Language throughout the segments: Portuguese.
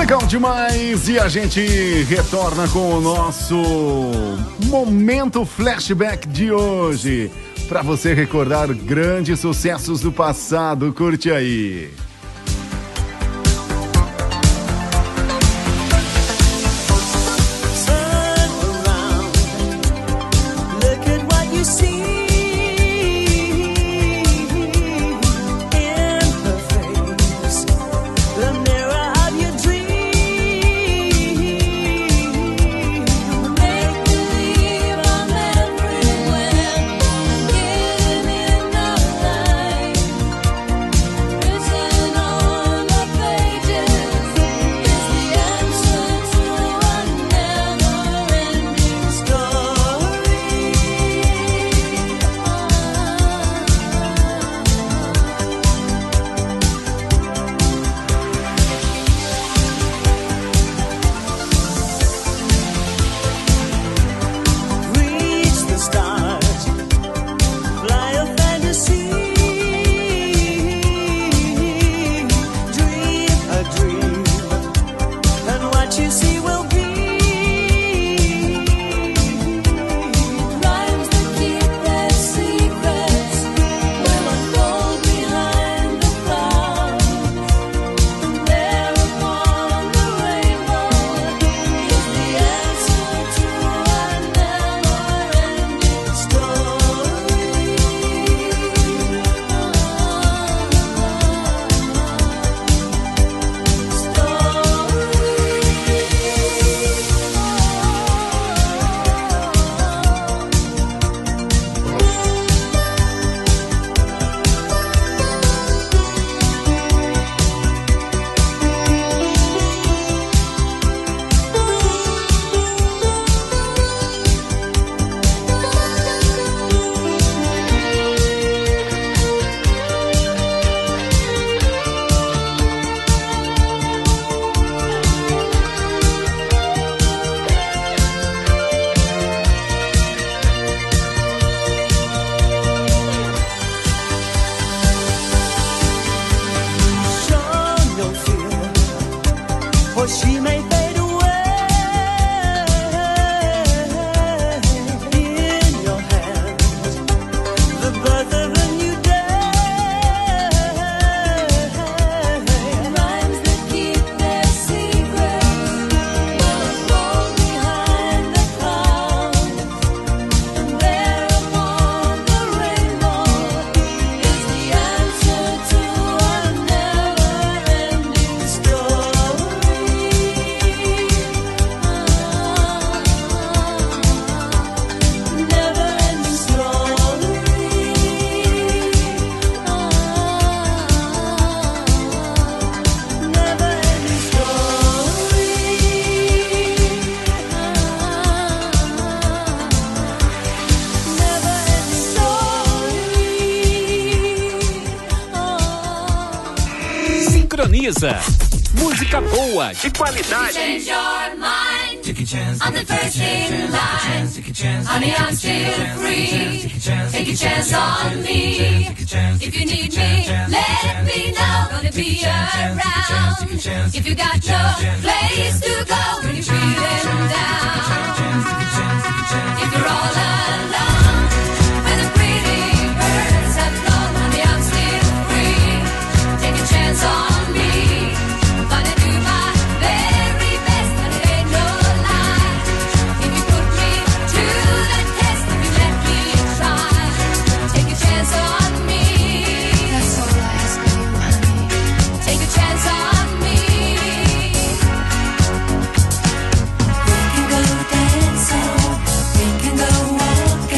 Legal demais! E a gente retorna com o nosso momento flashback de hoje, para você recordar grandes sucessos do passado. Curte aí! Sintoniza. Música boa, de qualidade. Change your mind. I'm the first in line. Honey, I'm still free. Take a chance on me. If you need me, let me know. Gonna be around. If you got no place to go when you're feeling down. If you're all alone and the pretty birds have flown, honey, I'm still free. Take a chance on me. Gonna do my very best, and it ain't no lie. If you put me to the test, if you let me try, take a chance on me. That's all I ask of you, honey. Take a chance on me. We can go dancing, we can go walking.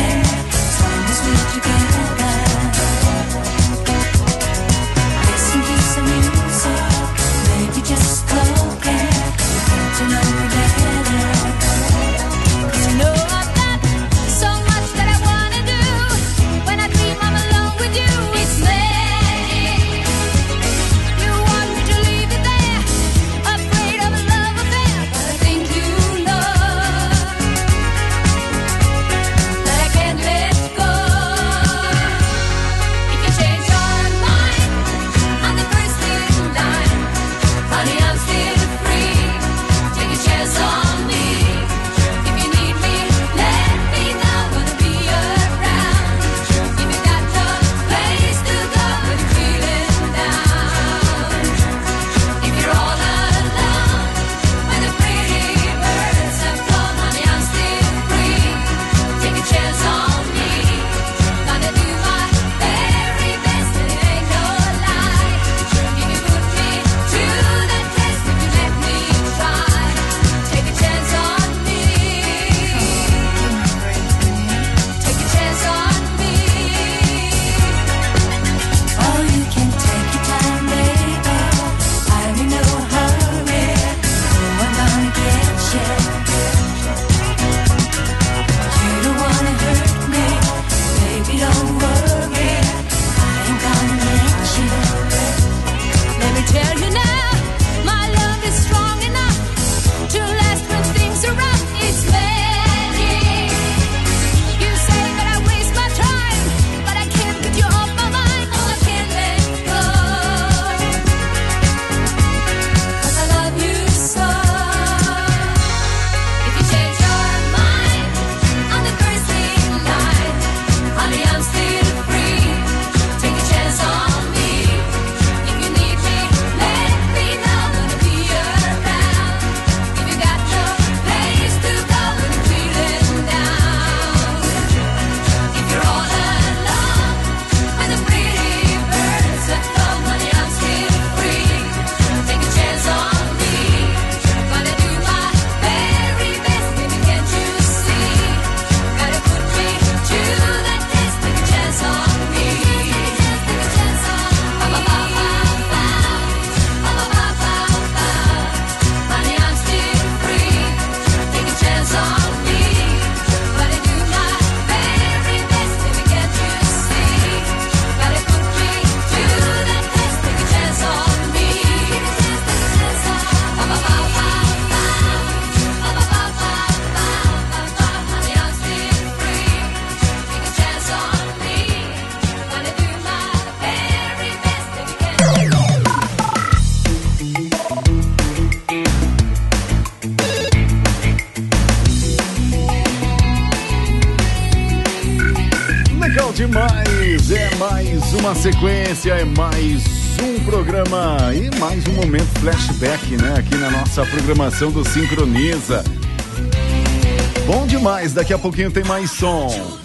Legal demais! É mais uma sequência, é mais um programa e mais um momento flashback, né? Aqui na nossa programação do Sincroniza. Bom demais, daqui a pouquinho tem mais som.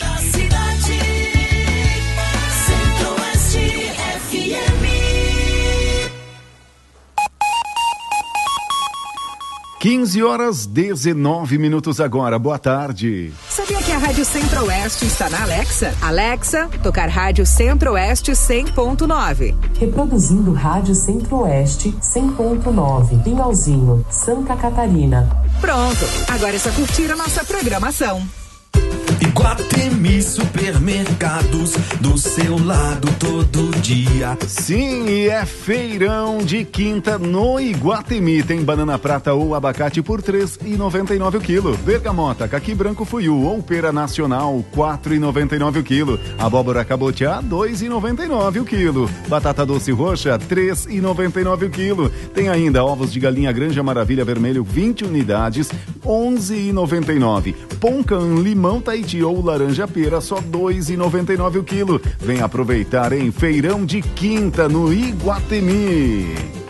15h19 agora, boa tarde. Sabia que a Rádio Centro-Oeste está na Alexa? Alexa, tocar Rádio Centro-Oeste 100.9. Reproduzindo Rádio Centro-Oeste 100.9, Pinhalzinho, Santa Catarina. Pronto, agora é só curtir a nossa programação. Iguatemi Supermercados, do seu lado todo dia. Sim, e é feirão de quinta no Iguatemi. Tem banana prata ou abacate por R$ 3,99 o quilo. Bergamota, caqui branco fuiu ou pera nacional, R$ 4,99 o quilo. Abóbora cabotiá, R$ 2,99 o quilo. Batata doce roxa, R$ 3,99 o quilo. Tem ainda ovos de galinha Granja Maravilha Vermelho, 20 unidades, R$ 11,99. Poncan limão Tahiti ou laranja pera, só R$ 2,99 o quilo. Vem aproveitar em feirão de quinta no Iguatemi.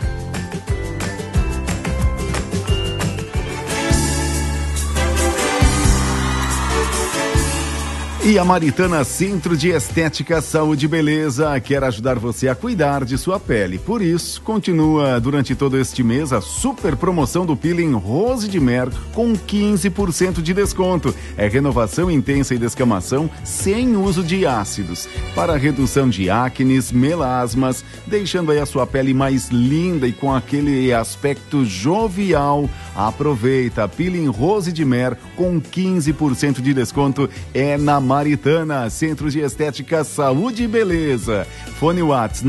E a Maritana Centro de Estética, Saúde e Beleza quer ajudar você a cuidar de sua pele. Por isso, continua durante todo este mês a super promoção do peeling Rose de Mer com 15% de desconto. É renovação intensa e descamação sem uso de ácidos. Para redução de acnes, melasmas, deixando aí a sua pele mais linda e com aquele aspecto jovial. Aproveita, peeling Rose de Mer com 15% de desconto é na Maritana, Centro de Estética, Saúde e Beleza. Fone WhatsApp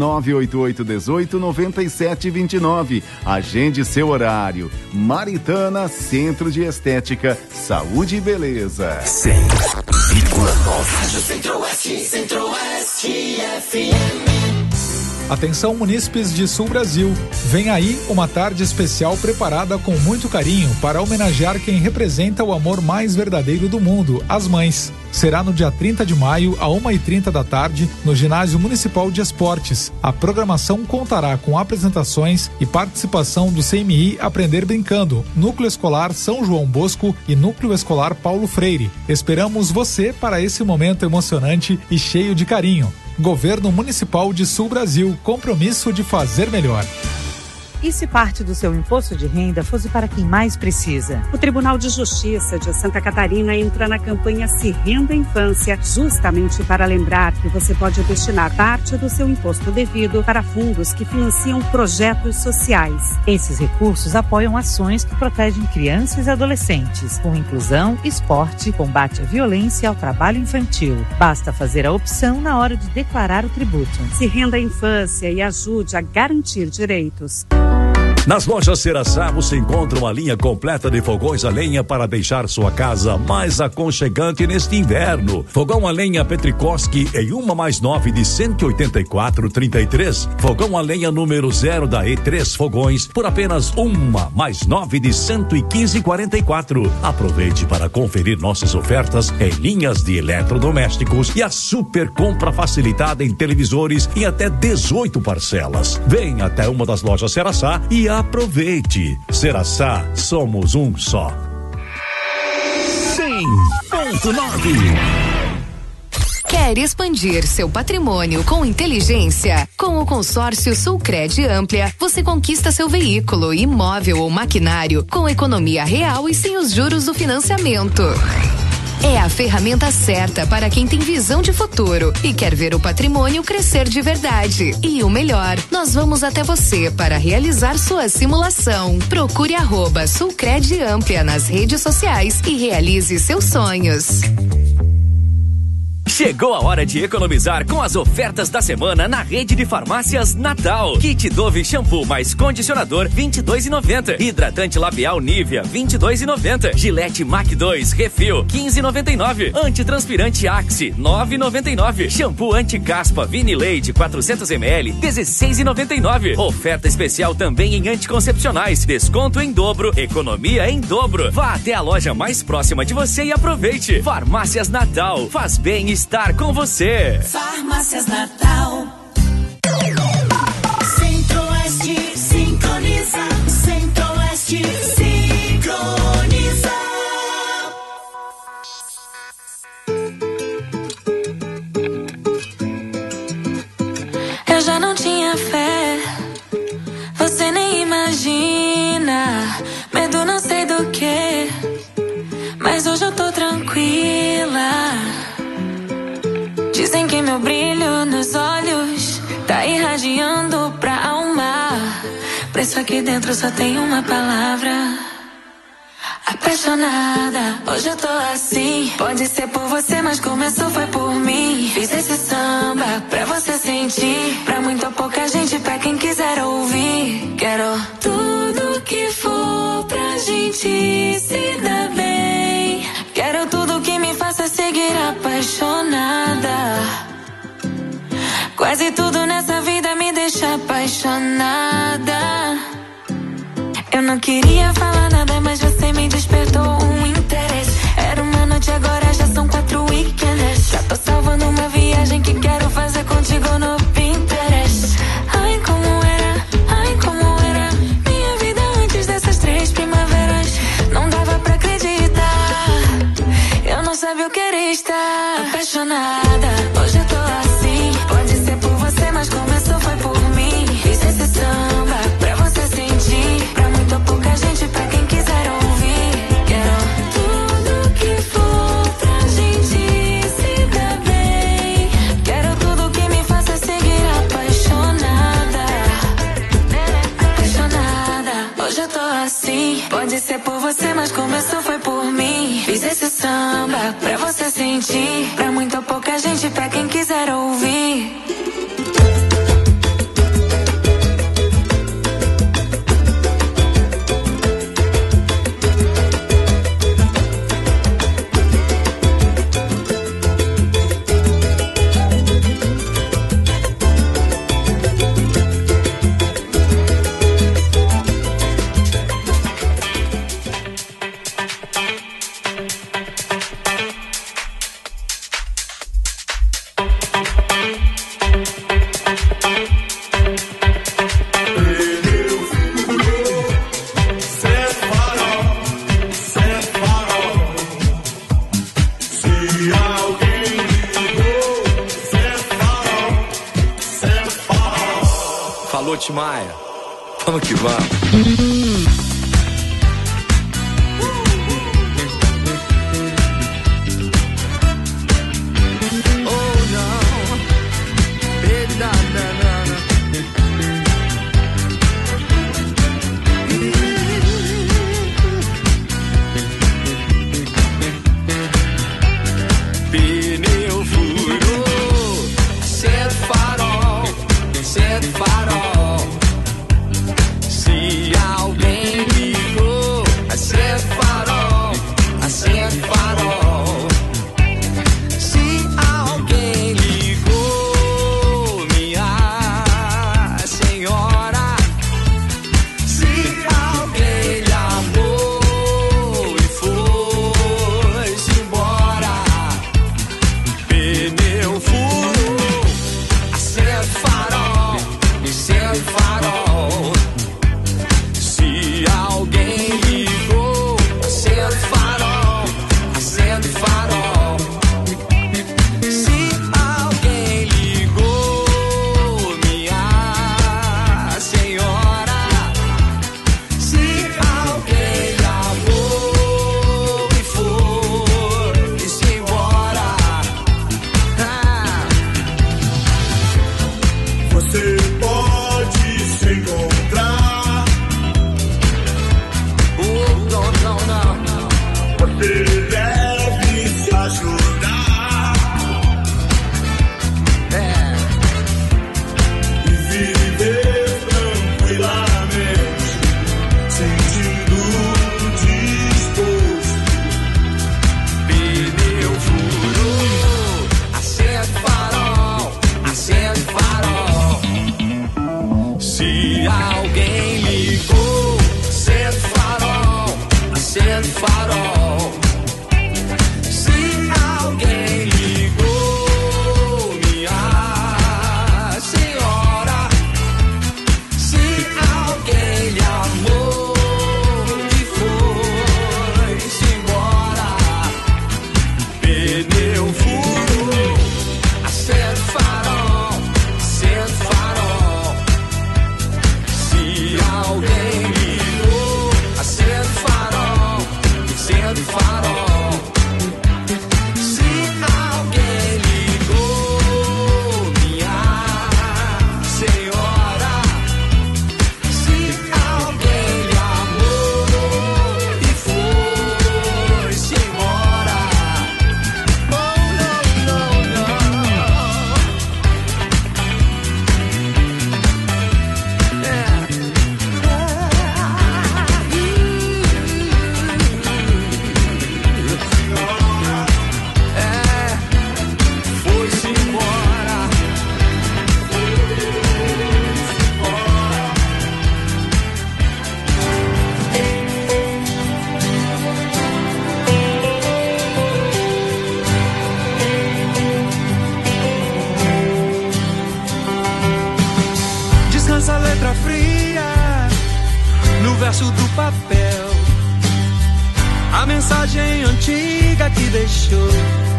988-18-9729. Agende seu horário. Maritana, Centro de Estética, Saúde e Beleza. 100,9 Rádio Centro-Oeste, Centro-Oeste FM. Atenção, munícipes de Sul Brasil. Vem aí uma tarde especial preparada com muito carinho para homenagear quem representa o amor mais verdadeiro do mundo, as mães. Será no dia 30 de maio, à 1h30 da tarde, no Ginásio Municipal de Esportes. A programação contará com apresentações e participação do CMI Aprender Brincando, Núcleo Escolar São João Bosco e Núcleo Escolar Paulo Freire. Esperamos você para esse momento emocionante e cheio de carinho. Governo Municipal de Sul Brasil, compromisso de fazer melhor. E se parte do seu imposto de renda fosse para quem mais precisa? O Tribunal de Justiça de Santa Catarina entra na campanha Se Renda Infância, justamente para lembrar que você pode destinar parte do seu imposto devido para fundos que financiam projetos sociais. Esses recursos apoiam ações que protegem crianças e adolescentes, com inclusão, esporte, combate à violência e ao trabalho infantil. Basta fazer a opção na hora de declarar o tributo. Se renda a infância e ajude a garantir direitos. Nas lojas Ceraçá você encontra uma linha completa de fogões a lenha para deixar sua casa mais aconchegante neste inverno. Fogão a lenha Petrikoski em 1+9 de 184,33. Fogão a lenha número 0 da E3 Fogões por apenas 1+9 de 115,44. Aproveite para conferir nossas ofertas em linhas de eletrodomésticos e a super compra facilitada em televisores em até 18 parcelas. Venha até uma das lojas Ceraçá e aproveite. Ceraçá, somos um só. 100.9. Quer expandir seu patrimônio com inteligência? Com o consórcio Sulcred Amplia, você conquista seu veículo, imóvel ou maquinário com economia real e sem os juros do financiamento. É a ferramenta certa para quem tem visão de futuro e quer ver o patrimônio crescer de verdade. E o melhor, nós vamos até você para realizar sua simulação. Procure @Sulcred Amplia nas redes sociais e realize seus sonhos. Chegou a hora de economizar com as ofertas da semana na rede de farmácias Natal. Kit Dove shampoo mais condicionador, R$22,90. Hidratante labial Nivea, R$22,90. Gillette Mac 2 Refil, R$15,99. Antitranspirante Axe, R$9,99. Shampoo anti-caspa Vinileide 400ml, R$16,99. Oferta especial também em anticoncepcionais. Desconto em dobro, economia em dobro. Vá até a loja mais próxima de você e aproveite. Farmácias Natal, faz bem estar estar com você. Farmácias Natal. Centro-Oeste sincroniza. Centro-Oeste sincroniza. Eu já não tinha fé, você nem imagina. Medo não sei do que, mas hoje eu tô tranquila. Dizem que meu brilho nos olhos tá irradiando pra alma. Pra isso aqui dentro só tem uma palavra: apaixonada. Hoje eu tô assim, pode ser por você, mas começou foi por mim. Fiz esse samba pra você sentir, pra muita pouca gente, pra quem quiser ouvir. Quero tudo que for pra gente se dar bem. Quero tudo que me faça seguir apaixonada. Quase tudo nessa vida me deixa apaixonada. Eu não queria falar nada, mas você me despertou um interesse. Era uma noite, agora já são 4 weekends. Já tô salvando uma viagem que quero fazer contigo no Pinterest. Ai, como era minha vida antes dessas 3 primaveras. Não dava pra acreditar, eu não sabia o que era estar apaixonada. Hoje eu tô assim, pode ser por você, mas começou foi por mim. Fiz esse samba pra você sentir, pra muita pouca gente, pra quem quiser ouvir. Quero tudo que for pra gente se dar bem. Quero tudo que me faça seguir apaixonada. Apaixonada, hoje eu tô assim, pode ser por você, mas começou foi por mim. Fiz esse samba pra você sentir, pra muita pouca gente, pra quem quiser ouvir. Falou, Timaya. Vamos que vamos. Pneu furou, acende farol, acende farol. Se alguém ligou, acende farol, acende farol. Se alguém ligou, minha senhora. Se alguém lhe amou e foi-se embora. Pneu furou, acende farol, acende farol. Se alguém ligou, acende farol, acende farol. Se alguém ligou, minha senhora. Se alguém lhe amou e foi-se embora. pedaço do papel, a mensagem antiga que deixou.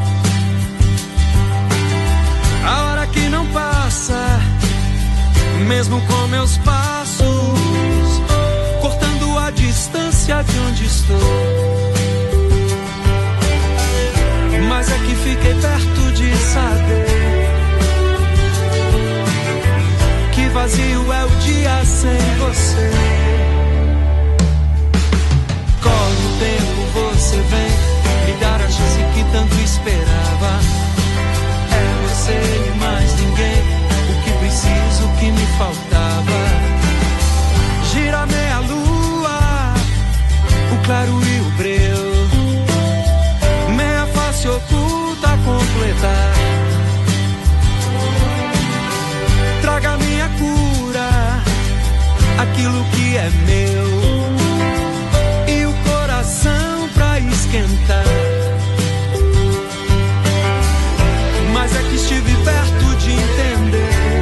A hora que não passa, mesmo com meus passos, cortando a distância de onde estou. Mas é que fiquei perto de saber que vazio é o dia sem você. Corre o tempo, você vem me dar a chance que tanto esperava. É você e mais ninguém, o que preciso, o que me faltava. Gira meia lua, o claro e o breu, meia face oculta a completar. Traga minha cura, aquilo que é meu, e o coração pra esquentar. Mas é que estive perto de entender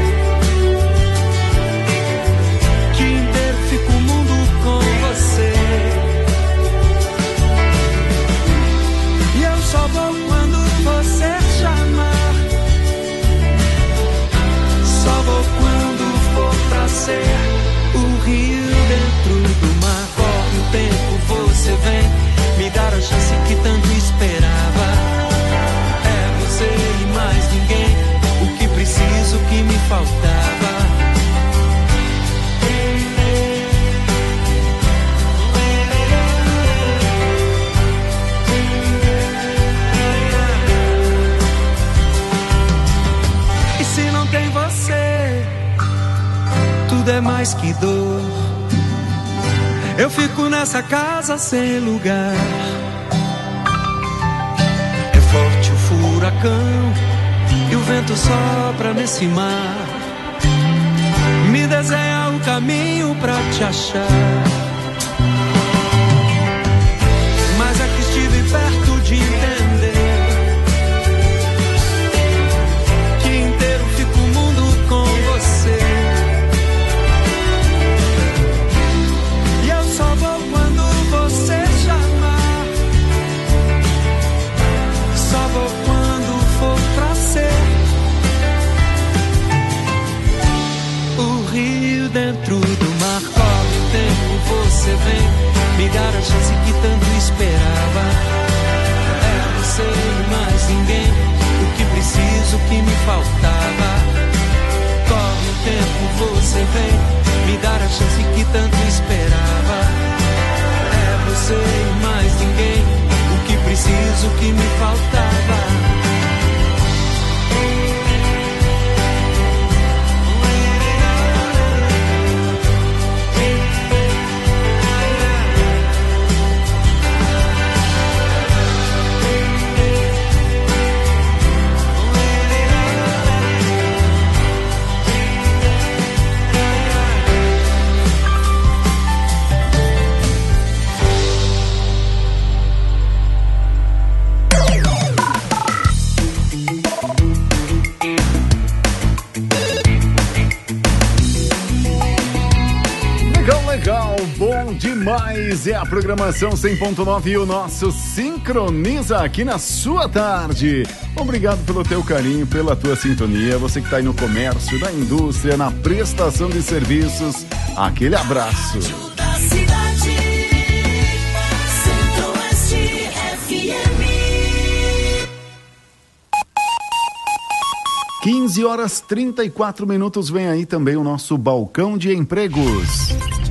que inteiro fica o mundo com você. E eu só vou quando você chamar, só vou quando for pra ser o rio dentro do mar. Corre o tempo, você vem me dar a chance que tanto esperava. É você e mais ninguém, o que preciso, o que me faltava. E se não tem você, tudo é mais que dor. Eu fico nessa casa sem lugar. É forte o furacão e o vento sopra nesse mar. Me desenha o caminho pra te achar. Mas é que estive perto de entender que inteiro fica o mundo com você. E eu só vou quando você chamar, só vou quando for pra ser o rio dentro do mar. Corre o tempo, você vem me dar a chance que tanto esperava. É você e mais ninguém, o que preciso, o que me faltava. Corre o tempo, você vem me dar a chance que tanto esperava. É você e mais ninguém, o que preciso, o que me faltava. Bom demais, é a programação 100.9 e o nosso Sincroniza aqui na sua tarde. Obrigado pelo teu carinho, pela tua sintonia, você que está aí no comércio, na indústria, na prestação de serviços, aquele abraço. 15h34, vem aí também o nosso balcão de empregos.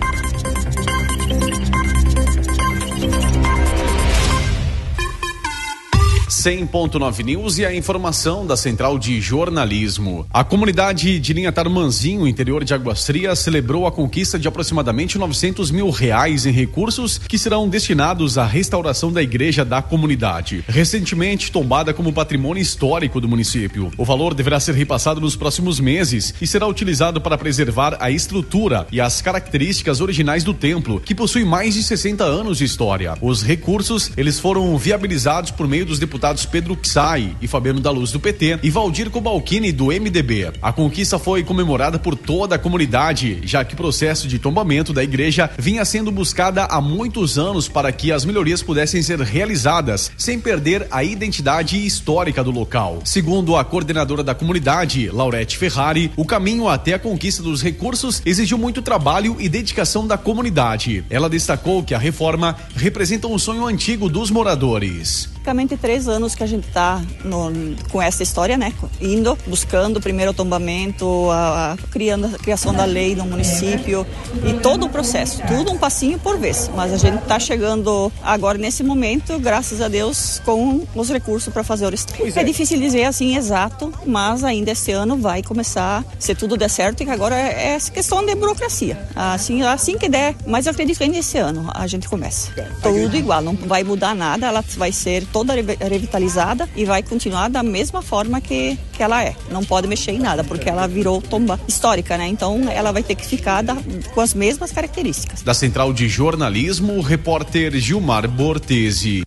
100.9 News e a informação da Central de Jornalismo. A comunidade de Linha Tarmanzinho, interior de Águas Frias, celebrou a conquista de aproximadamente R$900 mil em recursos que serão destinados à restauração da igreja da comunidade, recentemente tombada como patrimônio histórico do município. O valor deverá ser repassado nos próximos meses e será utilizado para preservar a estrutura e as características originais do templo, que possui mais de 60 anos de história. Os recursos, eles foram viabilizados por meio dos deputados deputados Pedro Xai e Fabiano da Luz do PT e Valdir Cobalcini do MDB. A conquista foi comemorada por toda a comunidade, já que o processo de tombamento da igreja vinha sendo buscada há muitos anos para que as melhorias pudessem ser realizadas, sem perder a identidade histórica do local. Segundo a coordenadora da comunidade, Laurete Ferrari, o caminho até a conquista dos recursos exigiu muito trabalho e dedicação da comunidade. Ela destacou que a reforma representa um sonho antigo dos moradores. Praticamente 3 anos que a gente está com essa história, né? Buscando primeiro o tombamento, a criação da lei no município e todo o processo, tudo um passinho por vez. Mas a gente está chegando agora nesse momento, graças a Deus, com os recursos para fazer o restante. É difícil dizer assim exato, mas ainda esse ano vai começar, se tudo der certo, e que agora é questão de burocracia. Assim que der, mas eu acredito que ainda esse ano a gente começa. Tudo igual, não vai mudar nada, ela vai ser toda revitalizada e vai continuar da mesma forma que ela é. Não pode mexer em nada, porque ela virou tomba histórica, né? Então ela vai ter que ficar com as mesmas características. Da Central de Jornalismo, o repórter Gilmar Bortesi.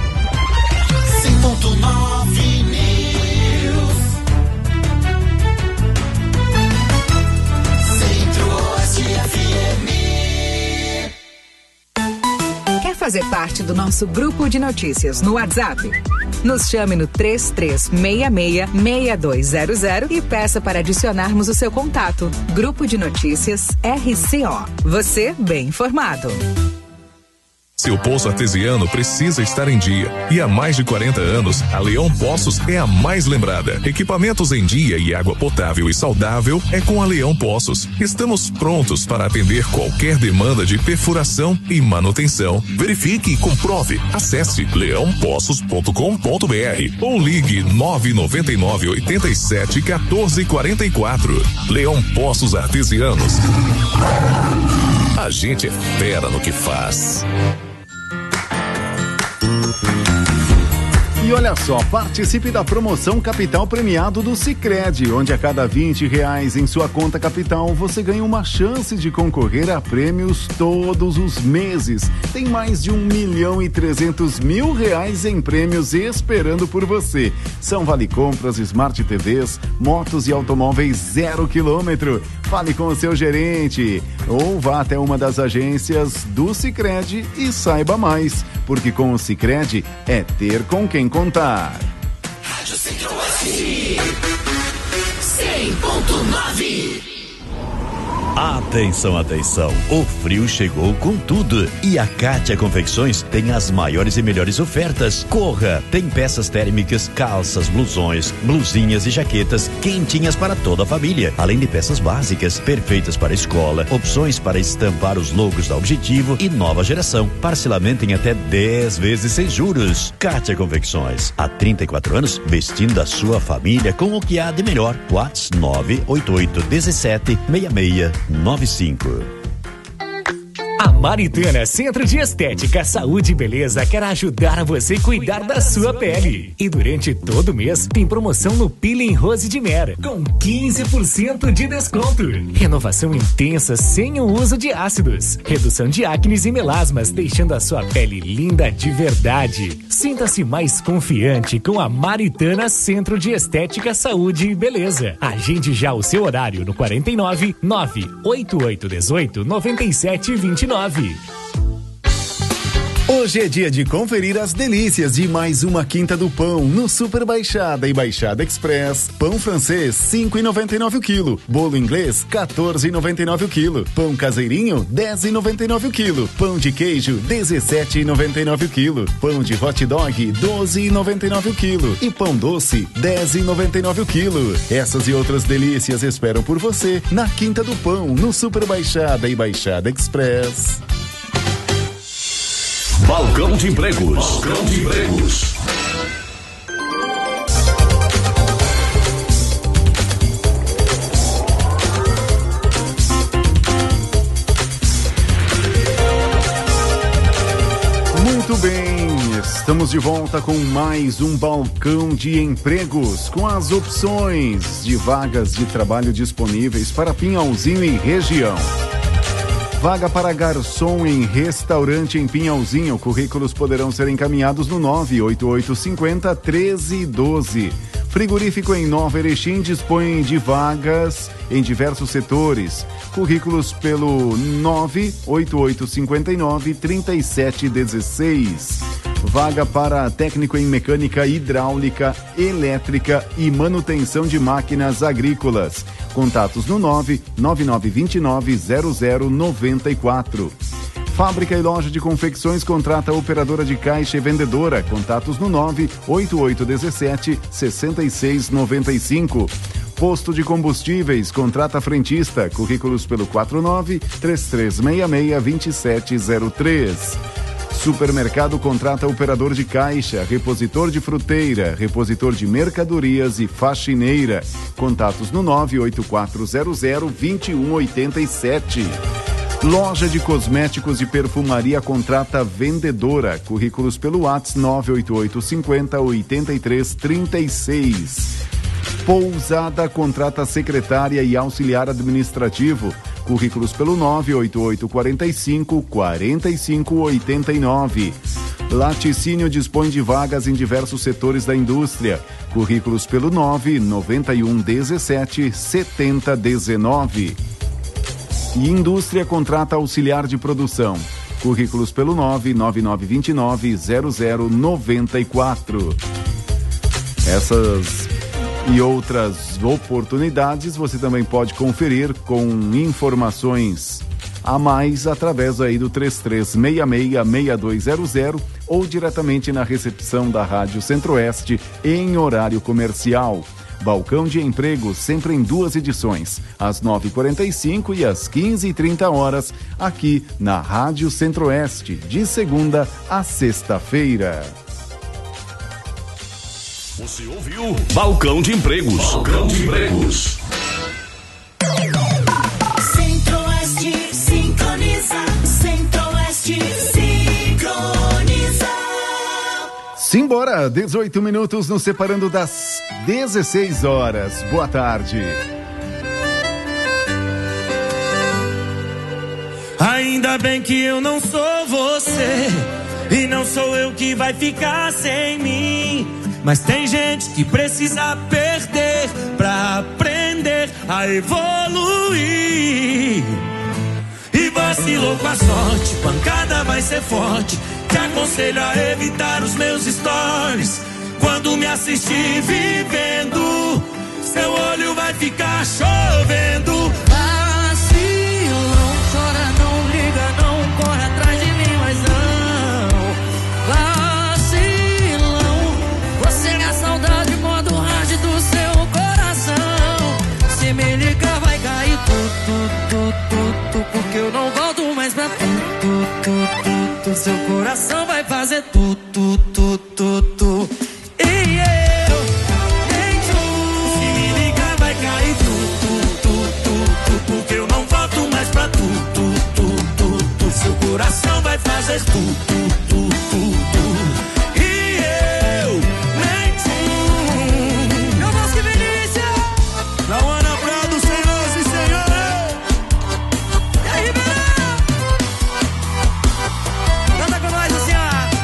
100.9 fazer parte do nosso grupo de notícias no WhatsApp? Nos chame no 3366-6200 e peça para adicionarmos o seu contato. Grupo de Notícias RCO. Você bem informado. Seu poço artesiano precisa estar em dia. E há mais de 40 anos, a Leão Poços é a mais lembrada. Equipamentos em dia e água potável e saudável é com a Leão Poços. Estamos prontos para atender qualquer demanda de perfuração e manutenção. Verifique e comprove. Acesse leãopoços.com.br ou ligue 999 87 14 44. Leão Poços Artesianos. A gente é fera no que faz. E olha só, participe da promoção Capital Premiado do Sicredi, onde a cada R$20 em sua conta capital você ganha uma chance de concorrer a prêmios todos os meses. Tem mais de R$1.300.000 em prêmios esperando por você. São vale compras, Smart TVs, motos e automóveis 0 km. Fale com o seu gerente ou vá até uma das agências do Sicredi e saiba mais, porque com o Sicredi é ter com quem contar. Rádio Centro-Oeste 100.9. Atenção, atenção, o frio chegou com tudo e a Kátia Confecções tem as maiores e melhores ofertas. Corra, tem peças térmicas, calças, blusões, blusinhas e jaquetas quentinhas para toda a família, além de peças básicas, perfeitas para a escola, opções para estampar os logos da Objetivo e Nova Geração, parcelamento em até 10 vezes sem juros. Kátia Confecções, há 34 anos, vestindo a sua família com o que há de melhor. WhatsApp 988 17 66 95. A Maritana Centro de Estética, Saúde e Beleza quer ajudar você a cuidar da sua pele. E durante todo o mês tem promoção no Peeling Rose de Mera, com 15% de desconto. Renovação intensa sem o uso de ácidos. Redução de acnes e melasmas, deixando a sua pele linda de verdade. Sinta-se mais confiante com a Maritana Centro de Estética, Saúde e Beleza. Agende já o seu horário no 49 98818 9729. Hoje é dia de conferir as delícias de mais uma Quinta do Pão no Super Baixada e Baixada Express. Pão francês, R$5,99 o quilo. Bolo inglês, R$14,99 o quilo. Pão caseirinho, R$10,99 o quilo. Pão de queijo, R$17,99 o quilo. Pão de hot dog, R$12,99 o quilo. E pão doce, R$10,99 o quilo. Essas e outras delícias esperam por você na Quinta do Pão, no Super Baixada e Baixada Express. Balcão de Empregos. Balcão de Empregos. Muito bem, estamos de volta com mais um Balcão de Empregos, com as opções de vagas de trabalho disponíveis para Pinhalzinho e região. Vaga para garçom em restaurante em Pinhalzinho. Currículos poderão ser encaminhados no 98850-1312. Frigorífico em Nova Erechim dispõe de vagas em diversos setores. Currículos pelo 98859-3716. Vaga para técnico em mecânica hidráulica, elétrica e manutenção de máquinas agrícolas. Contatos no 999290094. Fábrica e loja de confecções contrata operadora de caixa e vendedora. Contatos no 98817-6695. Posto de combustíveis, contrata frentista. Currículos pelo 49-3366-2703. Supermercado contrata operador de caixa, repositor de fruteira, repositor de mercadorias e faxineira. Contatos no 98400-2187. Loja de cosméticos e perfumaria contrata vendedora. Currículos pelo WhatsApp 98850-8336. Pousada contrata secretária e auxiliar administrativo. Currículos pelo 98845-4589. Laticínio dispõe de vagas em diversos setores da indústria. Currículos pelo 99117-7019. E indústria contrata auxiliar de produção. Currículos pelo 99929-0094. Essas e outras oportunidades você também pode conferir com informações a mais através aí do 3366-6200 ou diretamente na recepção da Rádio Centro-Oeste em horário comercial. Balcão de emprego sempre em duas edições, às 9h45 e às 15h30, aqui na Rádio Centro-Oeste, de segunda a sexta-feira. Você ouviu Balcão de Empregos. Balcão de Empregos. Centro-Oeste sincroniza. Centro-Oeste sincroniza. Simbora, 18 minutos nos separando das 16 horas. Boa tarde. Ainda bem que eu não sou você, e não sou eu que vai ficar sem mim. Mas tem gente que precisa perder pra aprender a evoluir. E vacilou com a sorte, pancada vai ser forte. Te aconselho a evitar os meus stories. Quando me assistir vivendo, seu olho vai ficar chovendo. Vacilão, chora, não liga, não corre atrás de mim, mas não. Vacilão, você é a saudade, modo hard do seu coração. Se me ligar vai cair tudo, porque eu não volto mais pra tudo. Seu coração vai fazer tudo. E eu nem tu. Se me ligar vai cair tudo, porque eu não volto mais pra tudo. Seu coração vai fazer tudo. E eu nem tu. Eu vou se Vinícius. Lauana Prado, senhoras e senhores. E aí, Ribeirão? Canta com nós assim, ó.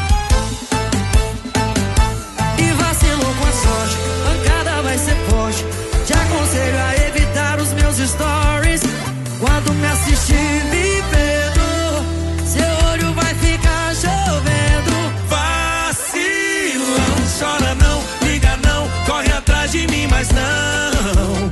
E vacilou com a sorte, pancada vai ser forte. Te aconselho a evitar os meus stories. Quando me assistir me vendo, seu olho vai ficar chovendo. Vacilão, chora não, liga não, corre atrás de mim, mas não.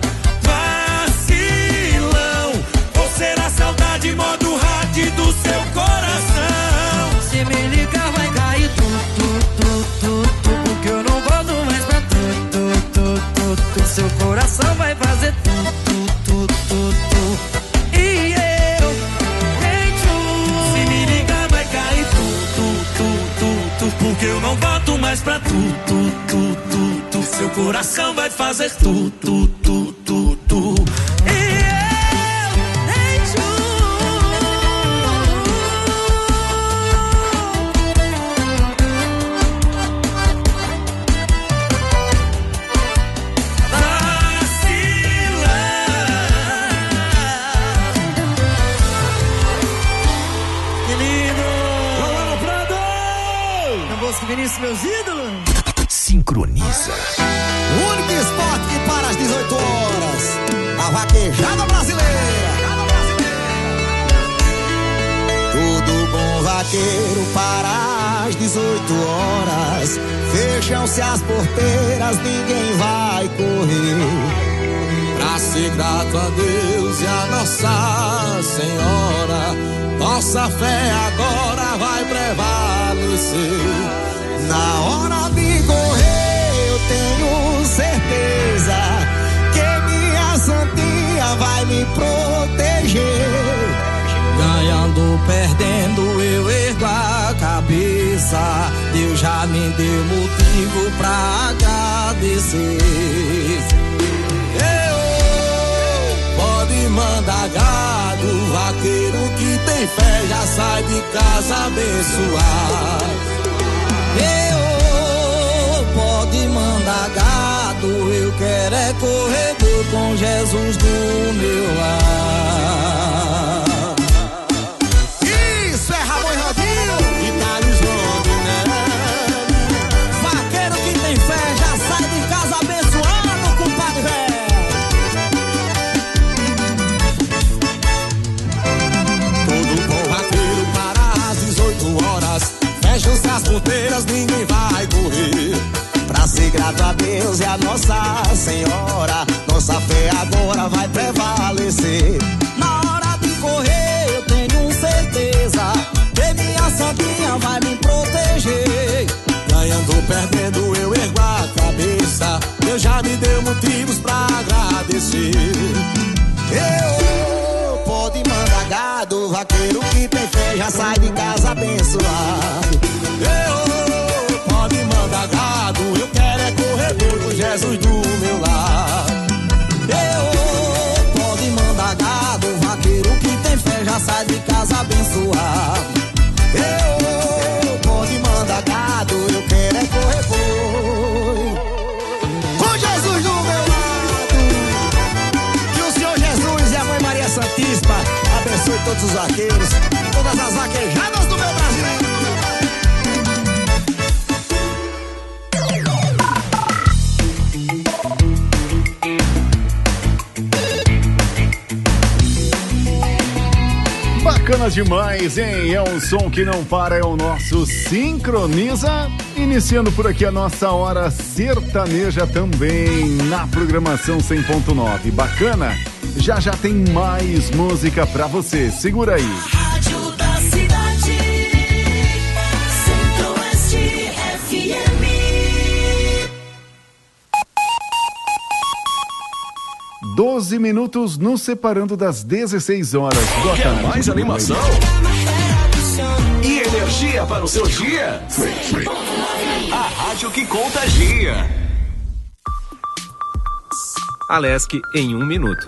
Vacilão, ou será saudade, modo hard do seu coração. Se me ligar vai cair tudo, porque eu não volto mais pra tudo. Seu coração vai fazer tudo. E eu nem tu. Se me ligar vai cair tudo, porque eu não volto mais pra tudo. Seu coração vai fazer tudo. E eu nem tu. isso, meus ídolos. Sincroniza. O único esporte que para às 18 horas. A vaquejada brasileira. Todo bom vaqueiro para às 18 horas. Fecham-se as porteiras, ninguém vai correr. Pra ser grato a Deus e a Nossa Senhora, nossa fé agora vai prevalecer. Na hora de correr eu tenho certeza que minha santinha vai me proteger. Ganhando, perdendo, eu ergo a cabeça. Deus já me deu motivo pra agradecer. Pode mandar gado, vaqueiro que tem fé já sai de casa abençoado. Pode mandar gado, eu quero é corredor com Jesus do meu lar. Isso é Ramon e Rodinho e Thales Rondinelli. Vaqueiro que tem fé já sai de casa abençoado, compadre velho. Todo bom vaqueiro para às 18 horas. Fecham-se as porteiras, ninguém vai correr. Pra ser grato a Deus e a Nossa Senhora, nossa fé agora vai prevalecer. Na hora de correr eu tenho certeza que minha santinha vai me proteger. Ganhando, perdendo, eu ergo a cabeça. Deus já me deu motivos pra agradecer. Pode mandar gado, vaqueiro que tem fé já sai de casa abençoado. Pode mandar gado, eu quero é corredor com Jesus do meu lado. Pode mandar gado, vaqueiro que tem fé já sai de casa abençoado. Pode mandar gado, eu quero é corredor com Jesus do meu lado. Que o Senhor Jesus e a Mãe Maria Santíssima abençoe todos os vaqueiros, todas as vaquejadas do meu Brasil. 'Bacana demais, hein? É um som que não para, é o nosso Sincroniza. Iniciando por aqui a nossa hora sertaneja também na programação 100.9. Bacana? Já tem mais música pra você. Segura aí. Rádio da cidade, Centro-Oeste FM. 12 minutos nos separando das 16 horas. Boa Quer tarde. mais animação? E energia para o seu dia? A rádio que contagia. Alesc em 1 minuto.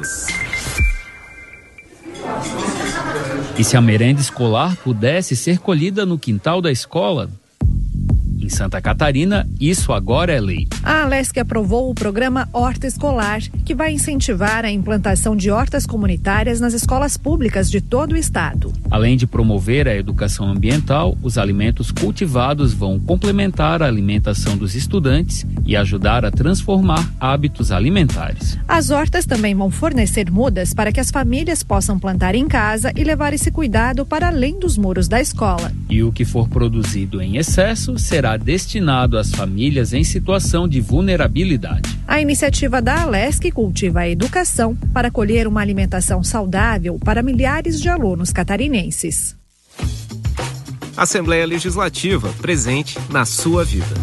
E se a merenda escolar pudesse ser colhida no quintal da escola? Em Santa Catarina, isso agora é lei. A Alesc aprovou o programa Horta Escolar, que vai incentivar a implantação de hortas comunitárias nas escolas públicas de todo o estado. Além de promover a educação ambiental, os alimentos cultivados vão complementar a alimentação dos estudantes e ajudar a transformar hábitos alimentares. As hortas também vão fornecer mudas para que as famílias possam plantar em casa e levar esse cuidado para além dos muros da escola. E o que for produzido em excesso será destinado às famílias em situação de vulnerabilidade. A iniciativa da Alesc cultiva a educação para colher uma alimentação saudável para milhares de alunos catarinenses. Assembleia Legislativa, presente na sua vida.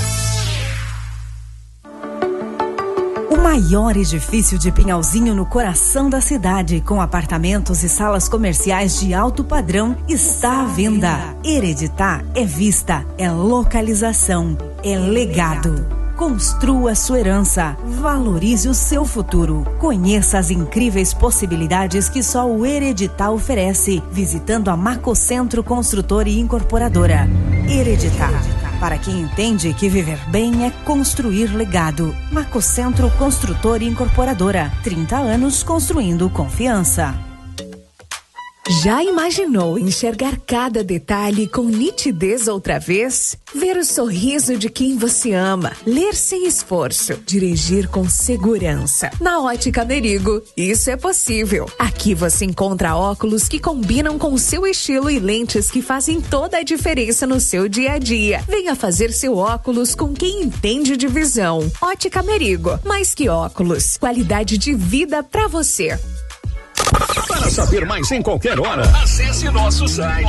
O maior edifício de Pinhalzinho no coração da cidade, com apartamentos e salas comerciais de alto padrão, está à venda. Hereditar é vista, é localização, é legado. Construa sua herança, valorize o seu futuro. Conheça as incríveis possibilidades que só o Hereditar oferece, visitando a Macocentro Construtora e Incorporadora. Hereditar, para quem entende que viver bem é construir legado. Macocentro Construtora e Incorporadora, 30 anos construindo confiança. Já imaginou enxergar cada detalhe com nitidez outra vez? Ver o sorriso de quem você ama, ler sem esforço, dirigir com segurança. Na Ótica Merigo, isso é possível. Aqui você encontra óculos que combinam com o seu estilo e lentes que fazem toda a diferença no seu dia a dia. Venha fazer seu óculos com quem entende de visão. Ótica Merigo, mais que óculos, qualidade de vida pra você. Para saber mais em qualquer hora, acesse nosso site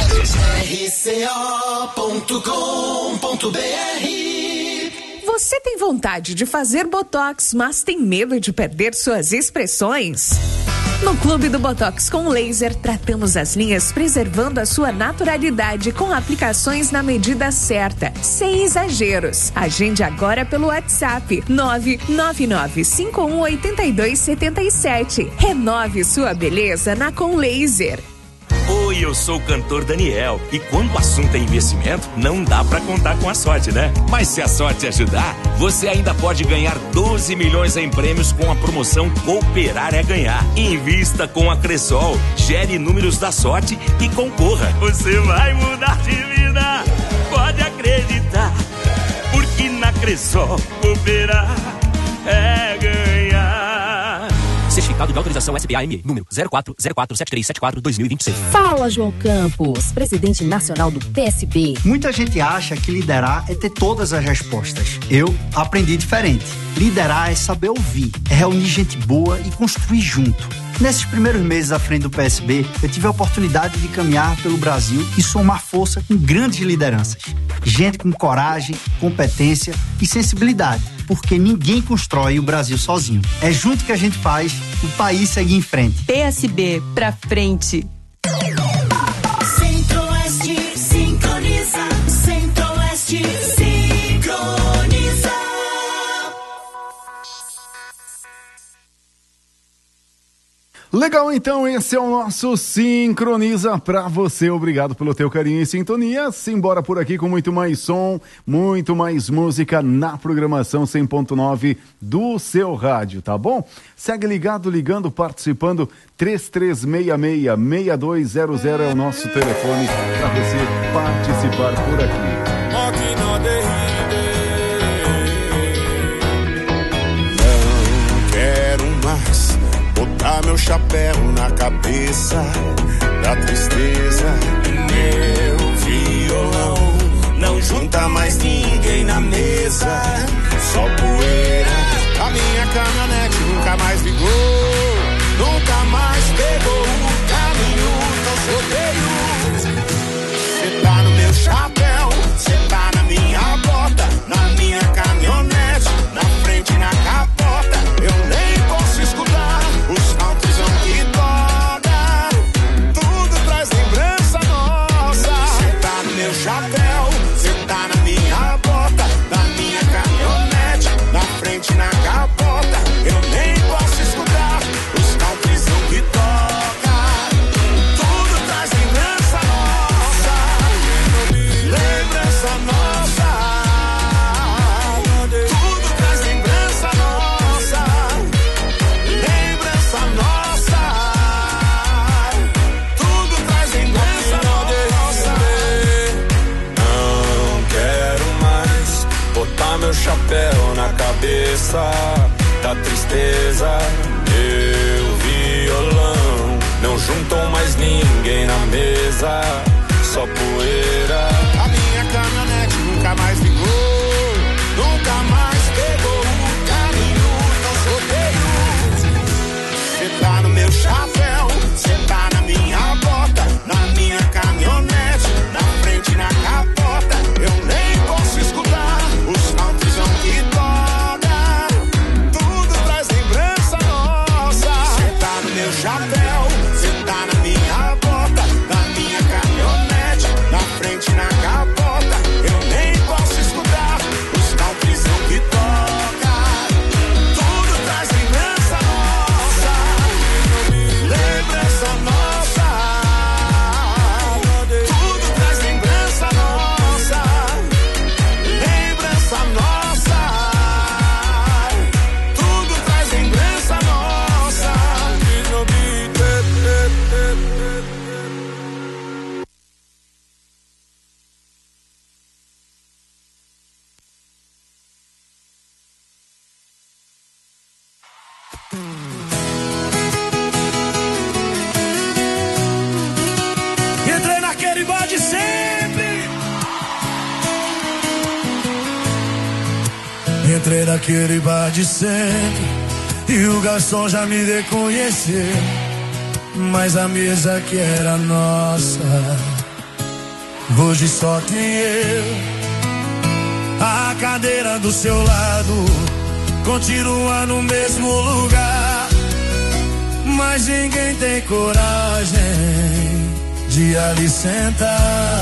rco.com.br. Você tem vontade de fazer botox, mas tem medo de perder suas expressões? No Clube do Botox com Laser, tratamos as linhas preservando a sua naturalidade com aplicações na medida certa, sem exageros. Agende agora pelo WhatsApp 999518277. Renove sua beleza na Com Laser. Oi, eu sou o cantor Daniel e quando o assunto é investimento, não dá pra contar com a sorte, né? Mas se a sorte ajudar, você ainda pode ganhar 12 milhões em prêmios com a promoção Cooperar é Ganhar. Invista com a Cressol, gere números da sorte e concorra. Você vai mudar de vida, pode acreditar, porque na Cressol cooperar é ganhar. Certificado de autorização SBAME, número 04047374-2026. Fala, João Campos, presidente nacional do PSB. Muita gente acha que liderar é ter todas as respostas. Eu aprendi diferente. Liderar é saber ouvir, é reunir gente boa e construir junto. Nesses primeiros meses à frente do PSB, eu tive a oportunidade de caminhar pelo Brasil e somar força com grandes lideranças. Gente com coragem, competência e sensibilidade, porque ninguém constrói o Brasil sozinho. É junto que a gente faz o país seguir em frente. PSB, pra frente. Centro-Oeste sincroniza. Centro-Oeste sincroniza. Legal, então, esse é o nosso Sincroniza pra você. Obrigado pelo teu carinho e sintonia. Simbora por aqui com muito mais som, muito mais música na programação 100.9 do seu rádio, tá bom? Segue ligado, ligando, participando. 3366-6200 é o nosso telefone pra você participar por aqui. Não quero mais botar meu chapéu na cabeça da tristeza. Meu violão não junta mais ninguém na mesa, só poeira. A minha caminhonete nunca mais ligou, nunca mais pegou o caminho, não rodeio. Cê tá no meu chapéu, cê tá na minha bota, na minha caminhonete, na frente, na capota. Eu nem posso escutar os countryzão que toca, tudo traz lembrança nossa. Cê tá no meu chapéu, cê tá na minha bota, na minha caminhonete, na frente, na capota. Eu nem posso escutar os countryzão que toca, tudo traz lembrança nossa. Lembrança nossa, tudo traz lembrança nossa. Lembrança nossa, tudo traz lembrança nossa. Não quero mais botar meu chapéu na cabeça da tristeza. Meu violão não juntam mais ninguém na mesa, só poeira. A minha caminhonete nunca mais ligou, nunca mais pegou o caminho, não rodeio. Cê tá no meu chapéu, cê tá na minha bota, na minha caminhonete, na frente, na capota. Eu nem posso escutar os countryzão que toca, tudo traz lembrança nossa. Cê tá no meu chapéu, cê tá na minha bota, na minha caminhonete, na frente, Entrei naquele bar de sempre. Entrei naquele bar de sempre e o garçom já me reconheceu. Mas a mesa que era nossa hoje só tem eu. A cadeira do seu lado continua no mesmo lugar, mas ninguém tem coragem de ali sentar.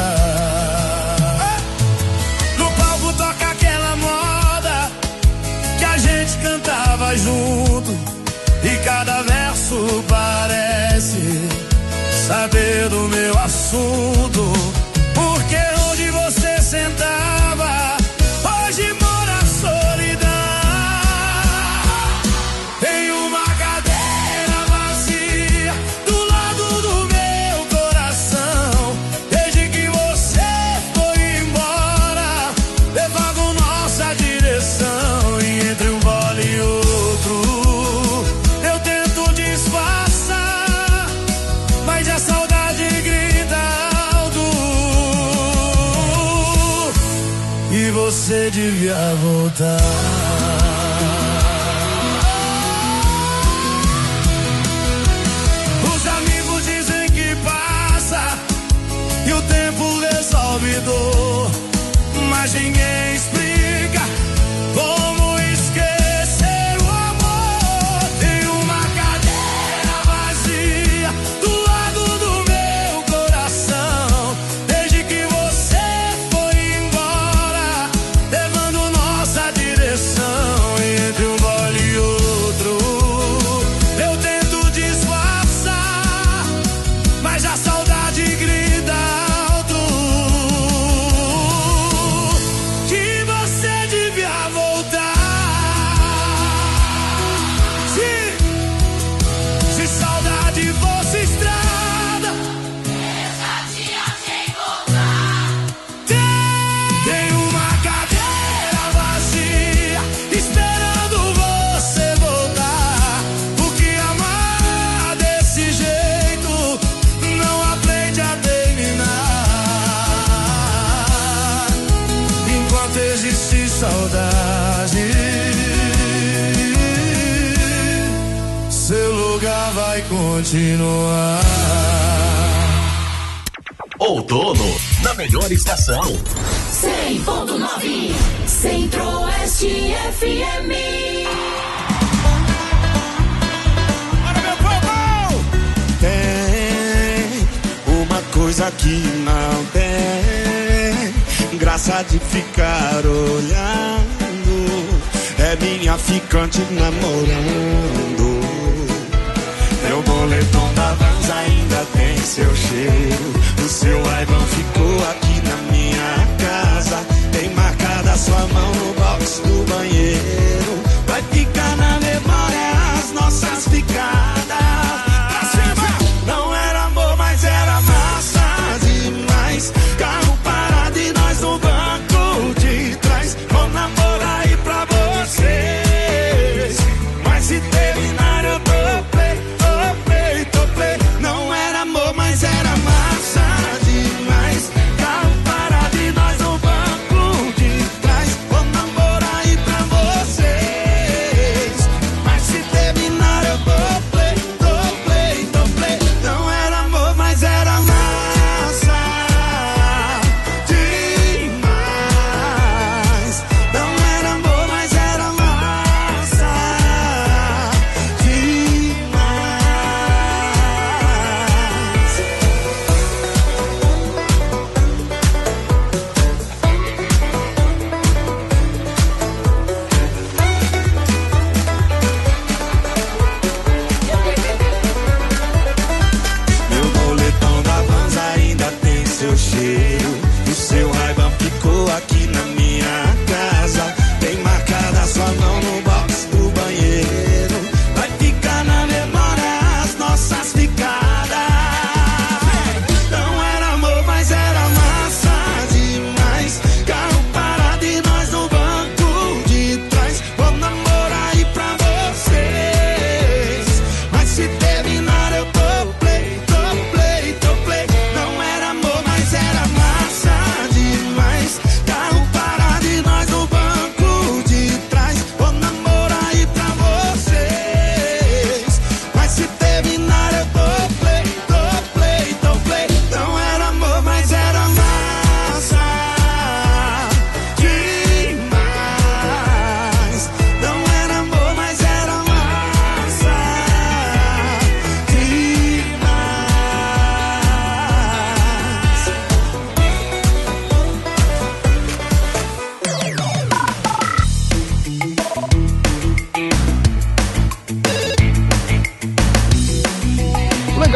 No palco toca aquela moda que a gente cantava junto, e cada verso parece saber do meu assunto. Porque onde você sentava hoje mora a solidão. Tem uma cadeira vazia do lado do meu coração. Desde que você foi embora, levando nossa direção. E entre um gole e outro eu tento disfarçar, mas a saudade grita alto. E você devia voltar. Os amigos dizem que passa e o tempo resolve dor, mas ninguém explica como esquecer o amor. Tem uma cadeira vazia do lado do meu coração. Desde que você foi embora, levando nossa direção. E entre um gole e outro eu tento disfarçar, mas a saudade grita alto. Que você devia voltar. Se saudade fosse estrada, tem uma cadeira vazia esperando você voltar. Porque amar desse jeito não aprende a terminar. Enquanto existe saudade, seu lugar vai continuar. Outono, na melhor estação. 100.9 Centro-Oeste FM. Tem uma coisa que não tem graça de ficar olhando, é minha ficante namorando. Meu boletom da Vans ainda tem seu cheiro, o seu iPhone ficou aqui na minha casa. Tem marcada sua mão no box do banheiro, vai ficar na memória as nossas ficadas. Pra cima! Não era amor, mas era massa demais. Carro parado e nós no banco de trás. Vou namorar aí pra vocês, mas se tem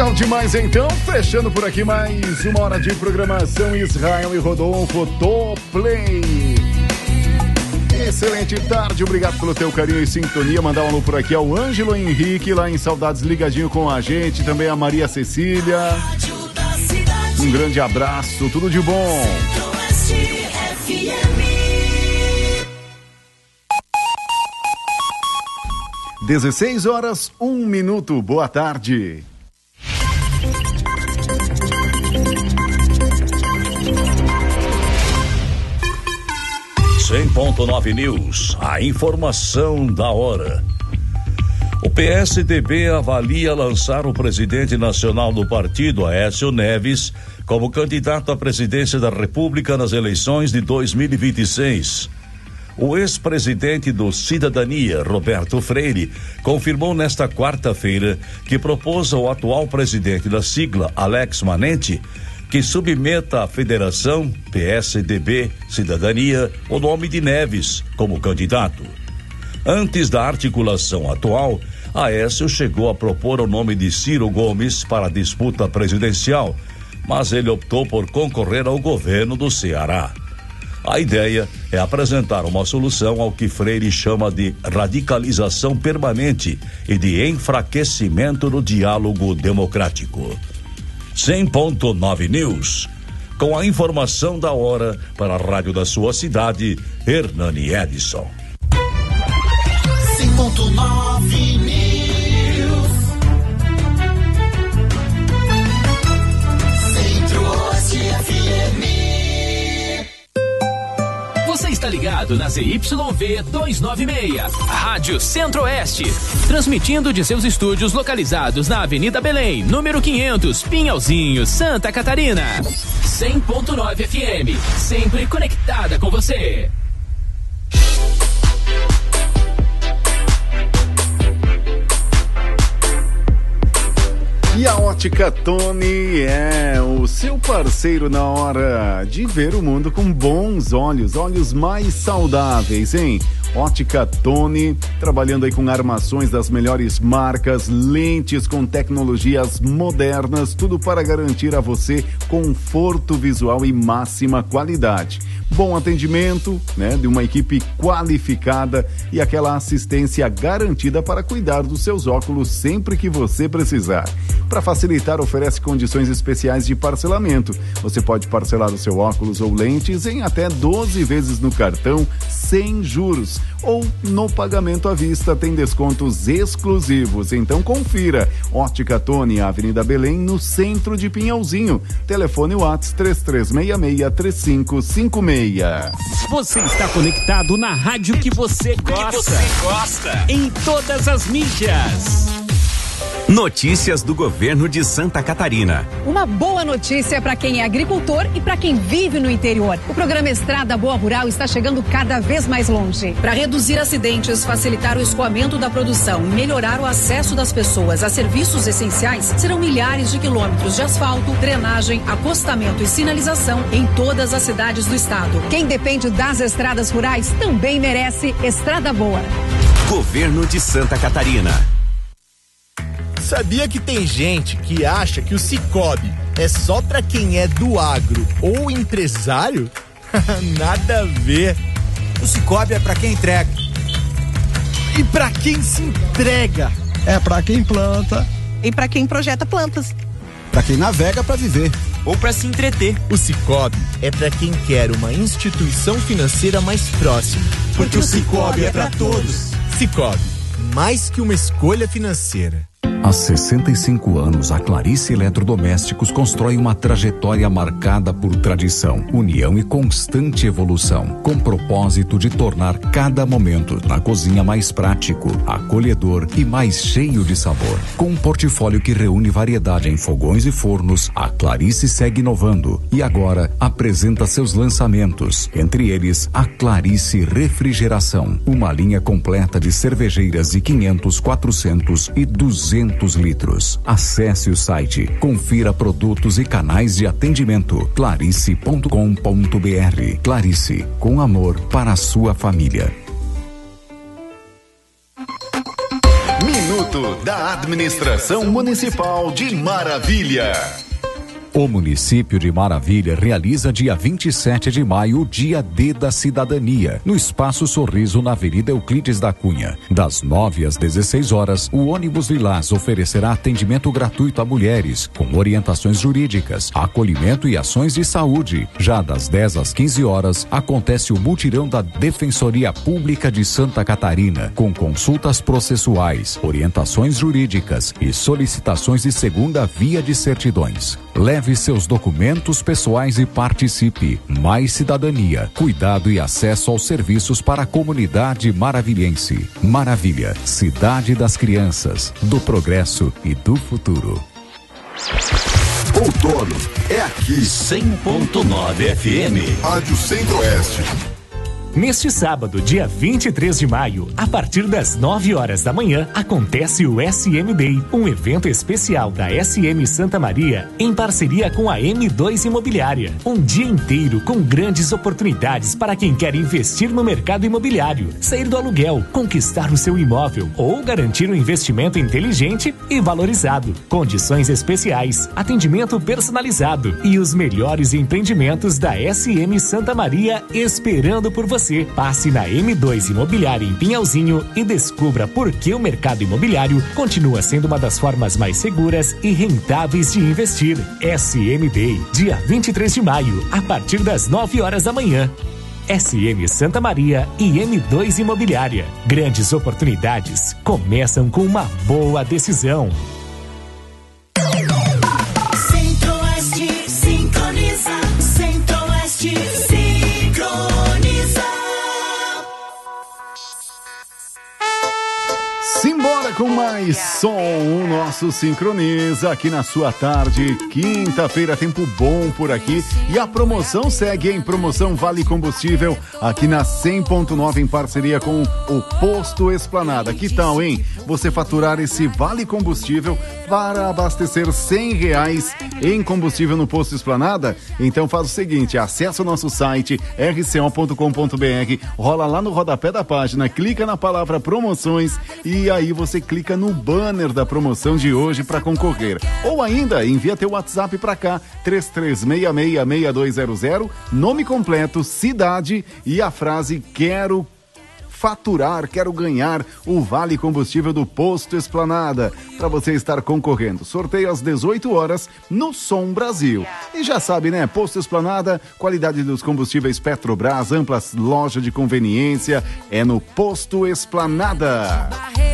Legal demais, então. Fechando por aqui mais uma hora de programação. Israel e Rodolfo do Play. Excelente tarde, obrigado pelo teu carinho e sintonia. Mandar um alô por aqui ao Ângelo Henrique, lá em Saudades, ligadinho com a gente. Também a Maria Cecília. Um grande abraço, tudo de bom. 16h01. Boa tarde. .9 News, a informação da hora. O PSDB avalia lançar o presidente nacional do partido, Aécio Neves, como candidato à presidência da República nas eleições de 2026. O ex-presidente do Cidadania, Roberto Freire, confirmou nesta quarta-feira que propôs ao atual presidente da sigla, Alex Manente, que submeta à federação PSDB Cidadania o nome de Neves como candidato. Antes da articulação atual, Aécio chegou a propor o nome de Ciro Gomes para a disputa presidencial, mas ele optou por concorrer ao governo do Ceará. A ideia é apresentar uma solução ao que Freire chama de radicalização permanente e de enfraquecimento do diálogo democrático. 100.9 News, com a informação da hora para a rádio da sua cidade, Hernani Edson. 100.9 News. Centro-Oeste FM. Você está ligado na ZYV 296, Rádio Centro-Oeste, transmitindo de seus estúdios localizados na Avenida Belém, número 500, Pinhalzinho, Santa Catarina. 100.9 FM, sempre conectada com você. E a Ótica Tony é o seu parceiro na hora de ver o mundo com bons olhos, olhos mais saudáveis, hein? Ótica Tony, trabalhando aí com armações das melhores marcas, lentes com tecnologias modernas, tudo para garantir a você conforto visual e máxima qualidade. Bom atendimento, né, de uma equipe qualificada e aquela assistência garantida para cuidar dos seus óculos sempre que você precisar. Para facilitar, oferece condições especiais de parcelamento. Você pode parcelar o seu óculos ou lentes em até 12 vezes no cartão, sem juros, ou no pagamento à vista, tem descontos exclusivos. Então confira. Ótica Tony, Avenida Belém, no centro de Pinhalzinho. Telefone WhatsApp 3366-3556. Você está conectado na rádio que você gosta. Em todas as mídias. Notícias do governo de Santa Catarina. Uma boa notícia para quem é agricultor e para quem vive no interior. O programa Estrada Boa Rural está chegando cada vez mais longe. Para reduzir acidentes, facilitar o escoamento da produção e melhorar o acesso das pessoas a serviços essenciais, serão milhares de quilômetros de asfalto, drenagem, acostamento e sinalização em todas as cidades do estado. Quem depende das estradas rurais também merece Estrada Boa. Governo de Santa Catarina. Sabia que tem gente que acha que o Sicoob é só pra quem é do agro ou empresário? Nada a ver. O Sicoob é pra quem entrega. E pra quem se entrega? É pra quem planta. E pra quem projeta plantas. Pra quem navega pra viver. Ou pra se entreter. O Sicoob é pra quem quer uma instituição financeira mais próxima. Porque o Sicoob é pra todos. Sicoob, mais que uma escolha financeira. Há 65 anos, a Clarice Eletrodomésticos constrói uma trajetória marcada por tradição, união e constante evolução, com propósito de tornar cada momento na cozinha mais prático, acolhedor e mais cheio de sabor. Com um portfólio que reúne variedade em fogões e fornos, a Clarice segue inovando e agora apresenta seus lançamentos, entre eles a Clarice Refrigeração, uma linha completa de cervejeiras de 500, 400 e 200 litros. Acesse o site, confira produtos e canais de atendimento clarice.com.br. Clarice, com amor para a sua família. minuto da Administração Municipal de Maravilha. O município de Maravilha realiza dia 27 de maio o Dia D da Cidadania, no Espaço Sorriso, na Avenida Euclides da Cunha. Das 9 às 16 horas, o ônibus Lilás oferecerá atendimento gratuito a mulheres, com orientações jurídicas, acolhimento e ações de saúde. Já das 10 às 15 horas, acontece o mutirão da Defensoria Pública de Santa Catarina, com consultas processuais, orientações jurídicas e solicitações de segunda via de certidões. Leve seus documentos pessoais e participe. Mais cidadania, cuidado e acesso aos serviços para a comunidade maravilhense. Maravilha, cidade das crianças, do progresso e do futuro. Outono é aqui. 100.9 FM. Rádio Centro-Oeste. Neste sábado, dia 23 de maio, a partir das 9 horas da manhã, acontece o SM Day, um evento especial da SM Santa Maria, em parceria com a M2 Imobiliária. Um dia inteiro com grandes oportunidades para quem quer investir no mercado imobiliário, sair do aluguel, conquistar o seu imóvel ou garantir um investimento inteligente e valorizado. Condições especiais, atendimento personalizado e os melhores empreendimentos da SM Santa Maria esperando por você. Passe na M2 Imobiliária em Pinhalzinho e descubra por que o mercado imobiliário continua sendo uma das formas mais seguras e rentáveis de investir. SM Day, dia 23 de maio, a partir das 9 horas da manhã. SM Santa Maria e M2 Imobiliária. Grandes oportunidades começam com uma boa decisão. Centro-Oeste sincroniza. Centro-Oeste sincroniza. Simbora com mais som, o nosso Sincroniza aqui na sua tarde, quinta-feira, tempo bom por aqui e a promoção segue, em promoção Vale Combustível aqui na 100.9 em parceria com o Posto Esplanada. Que tal, hein? Você faturar esse Vale Combustível para abastecer R$100 em combustível no Posto Esplanada? Então faz o seguinte, acessa o nosso site rco.com.br, rola lá no rodapé da página, clica na palavra promoções e aí você clica no banner da promoção de hoje para concorrer. Ou ainda, envia teu WhatsApp para cá, 33666200, nome completo, cidade e a frase quero faturar, quero ganhar o Vale Combustível do Posto Esplanada, para você estar concorrendo. Sorteio às 18 horas no Som Brasil. E já sabe, né? Posto Esplanada, qualidade dos combustíveis Petrobras, ampla loja de conveniência, é no Posto Esplanada.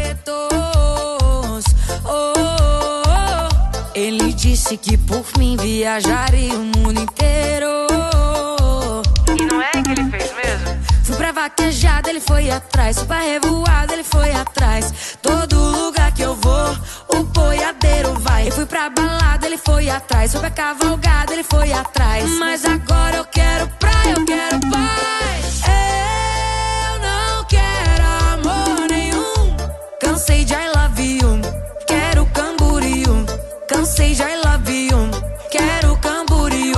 Ele disse que por mim viajaria o mundo inteiro. E não é que ele fez mesmo? Fui pra vaquejada, ele foi atrás. Fui pra revoada, ele foi atrás. Todo lugar que eu vou, o boiadeiro vai. Eu fui pra balada, ele foi atrás. Fui pra cavalgada, ele foi atrás. Mas agora eu quero praia, eu quero paz. Eu não quero amor nenhum. Cansei de I love you. Quero Camboriú. Cansei de I love you. Quero Camboriú.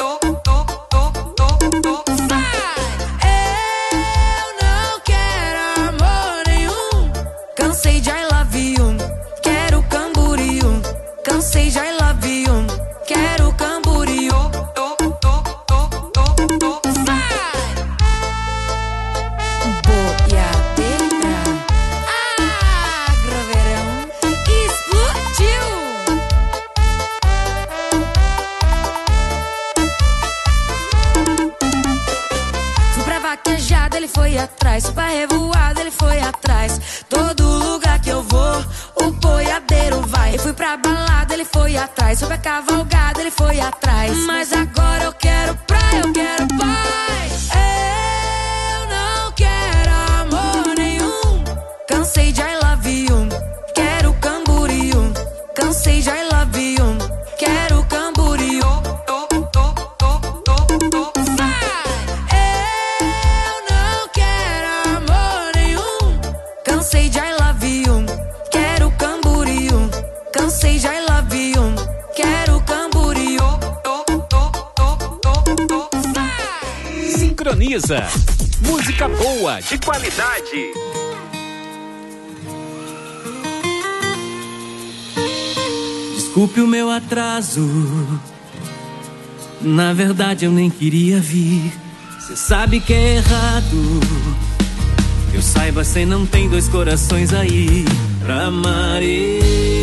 Cansei de I love you, quero Camboriú. Cansei de I love you, quero Camboriú. Boiadeira, Agroverão, explodiu. Fui pra vaquejada, ele foi atrás. Fui pra revoada, ele foi atrás. Todo lugar que eu vou, o boiadeiro vai. Eu fui pra balada, ele foi atrás. Fui pra cavalgada, ele foi atrás. Mas agora eu quero praia, eu quero paz. Eu não quero amor nenhum. Cansei de I love you, quero Camboriú. Cansei de I love you, quero Camboriú. Cansei de I love you, quero Camboriú. Cansei de I love you, quero Camboriú. Sincroniza. Música boa, de qualidade. Desculpe o meu atraso. Na verdade eu nem queria vir. Cê sabe que é errado. Eu saiba, cê não tem dois corações aí pra amar.